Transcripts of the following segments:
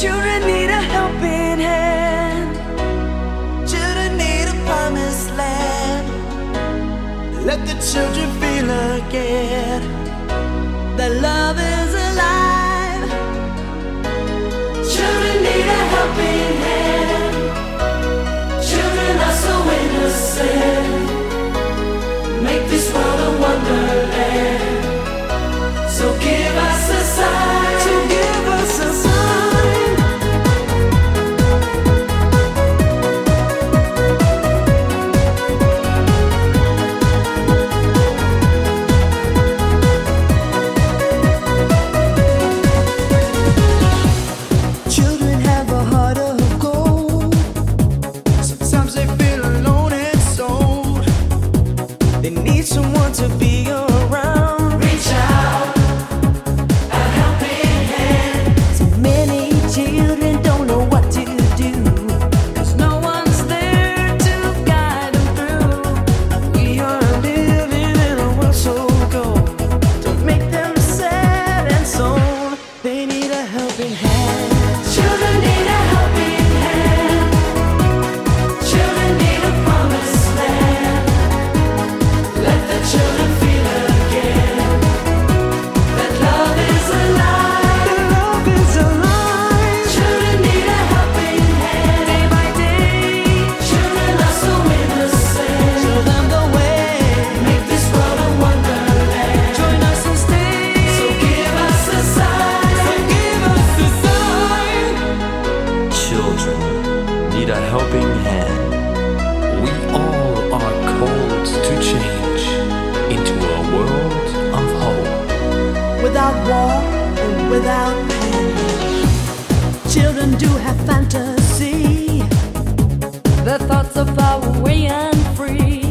Children need a helping hand. Children need a promised land. Let the children feel again that love is alive. Children need a helping hand. Children are so innocent. Make this world a wonderland. So give us a sign. So give us a sign. Children have a heart of gold. Sometimes they feel alone and sold. They need someone to be around. Reach out, a helping hand. So many children don't know what to do, 'cause no one's there to guide them through. We are living in a world so cold. Don't make them sad and sold. They need a helping hand. Children need a helping hand. Children need a promised land. Let the children feel again that love is alive. That love is alive. Children need a helping hand. Day by day, children are so innocent. Show them the way. Make this world a wonderland. Join us and stay. So give us a sign. So give us a sign. Children need a helping hand. We all are called to change into a world of hope. Without war and without pain, children do have fantasy. Their thoughts are far away and free,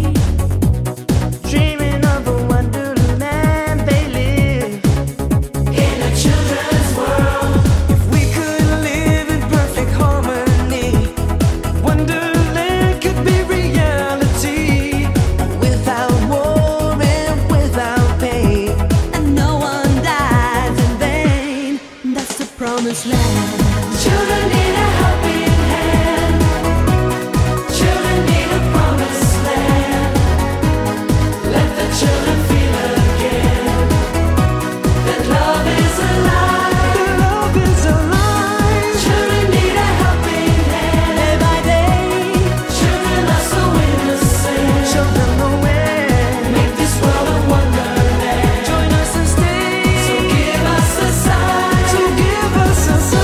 dreaming of a wonderland they live in a children's world. If we could live in perfect harmony, wonderland could be reality. Without war and without pain, and no one dies in vain. That's the promised land. Children need a helping hand. Children need a promised land. Let the children feel again that love is alive. That love is alive. Children need a helping hand. Day by day, children are so innocent. Show them the way. Make this world a wonderland. Join us and stay. So give us a sign. So give us a sign.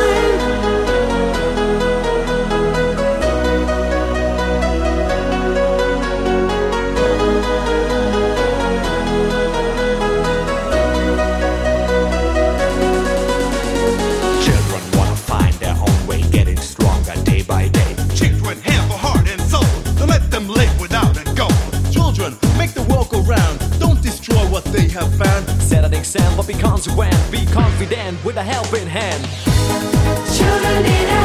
Children wanna find their own way, getting stronger day by day. Children have a heart and soul. Don't let them live without a goal. Children, make the world go round. Don't destroy what they have found. Set an example, be consequent, be confident with a helping hand. Children need a